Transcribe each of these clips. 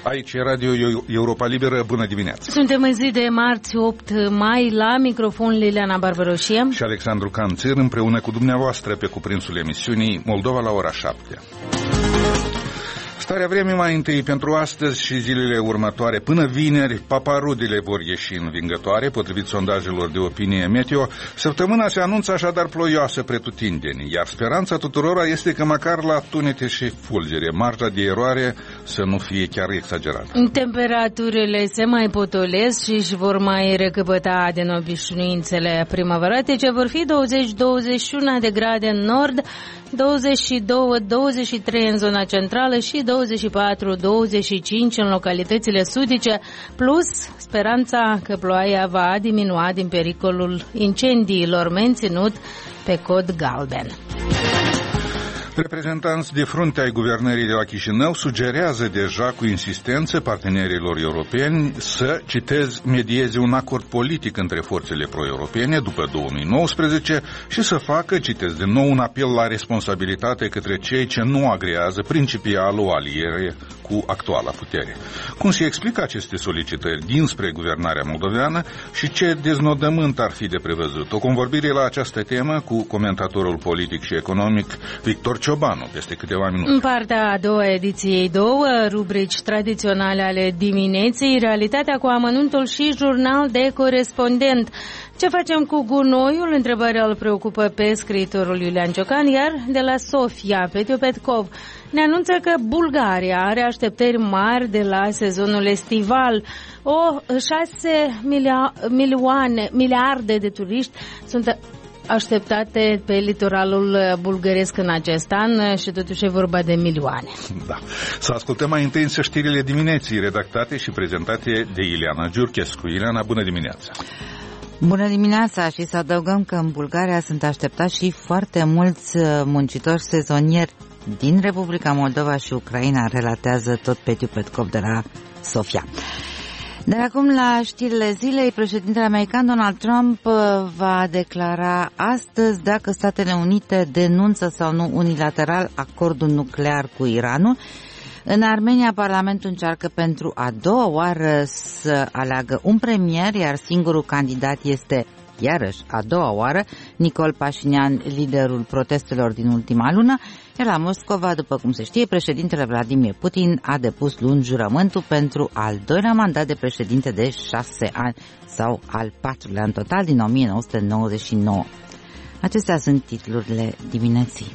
Aici e Radio Europa Liberă, bună dimineața! Suntem în zi de marți 8 mai, la microfon Liliana Barbaroșie și Alexandru Canțir, împreună cu dumneavoastră pe cuprinsul emisiunii Moldova la ora 7. Starea vremii mai întâi pentru astăzi și zilele următoare. Până vineri, paparudele vor ieși învingătoare, potrivit sondajelor de opinie meteo. Săptămâna se anunță așadar ploioasă pretutindeni, iar speranța tuturora este că măcar la tunete și fulgere, marja de eroare să nu fie chiar exagerată. Temperaturile se mai potolesc și își vor mai recăpăta din obișnuințele primăvăratice. Vor fi 20-21 de grade în nord, 22-23 în zona centrală și 24-25 în localitățile sudice, plus speranța că ploaia va diminua din pericolul incendiilor menținut pe cod galben. Reprezentanți de frunte ai guvernării de la Chișinău sugerează deja cu insistență partenerilor europeni să, citez, medieze un acord politic între forțele pro-europene după 2019 și să facă, citez din nou, un apel la responsabilitate către cei ce nu agrează principial o aliere cu actuala putere. Cum se explică aceste solicitări dinspre guvernarea moldoveană și ce deznodământ ar fi de prevăzut? O convorbire la această temă cu comentatorul politic și economic Victor Ciobanu, peste câteva minute. În partea a doua ediției, două rubrici tradiționale ale dimineții, realitatea cu amănuntul și jurnal de corespondent. Ce facem cu gunoiul? Întrebarea îl preocupă pe scriitorul Iulian Ciocan, iar de la Sofia, Petiu Petkov ne anunță că Bulgaria are așteptări mari de la sezonul estival. 6 miliarde de turiști sunt așteptate pe litoralul bulgăresc în acest an și totuși e vorba de milioane. Da. Să ascultăm mai întâi însă știrile dimineții, redactate și prezentate de Ileana Giurchescu. Ileana, bună dimineața! Bună dimineața și să adăugăm că în Bulgaria sunt așteptați și foarte mulți muncitori sezonieri din Republica Moldova și Ucraina, relatează tot Petiu Petkov de la Sofia. Dar acum la știrile zilei, președintele american Donald Trump va declara astăzi dacă Statele Unite denunță sau nu unilateral acordul nuclear cu Iranul. În Armenia, Parlamentul încearcă pentru a doua oară să aleagă un premier, iar singurul candidat este, iarăși, a doua oară, Nicol Pașinian, liderul protestelor din ultima lună. Iar la Moscova, după cum se știe, președintele Vladimir Putin a depus luni jurământul pentru al doilea mandat de președinte de 6 ani, sau al patrulea în total, din 1999. Acestea sunt titlurile dimineții.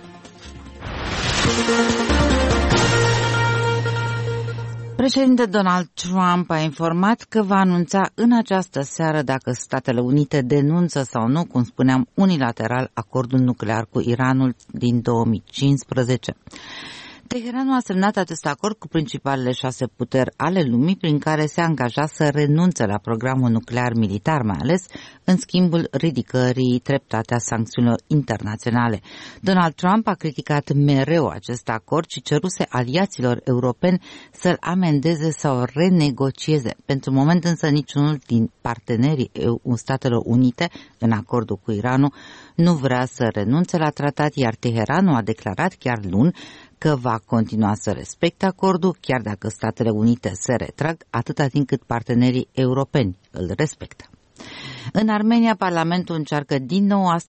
Președintele Donald Trump a informat că va anunța în această seară dacă Statele Unite denunță sau nu, cum spuneam, unilateral acordul nuclear cu Iranul din 2015. Teheranul a semnat acest acord cu principalele 6 puteri ale lumii, prin care se angaja să renunțe la programul nuclear militar, mai ales în schimbul ridicării treptate a sancțiunilor internaționale. Donald Trump a criticat mereu acest acord și ceruse aliaților europeni să-l amendeze sau renegocieze. Pentru moment însă niciunul din partenerii Statelor Unite în acordul cu Iranul nu vrea să renunțe la tratat, iar Teheranul a declarat chiar luni că va continua să respecte acordul, chiar dacă Statele Unite se retrag, atâta timp cât partenerii europeni îl respectă. În Armenia, Parlamentul încearcă din nou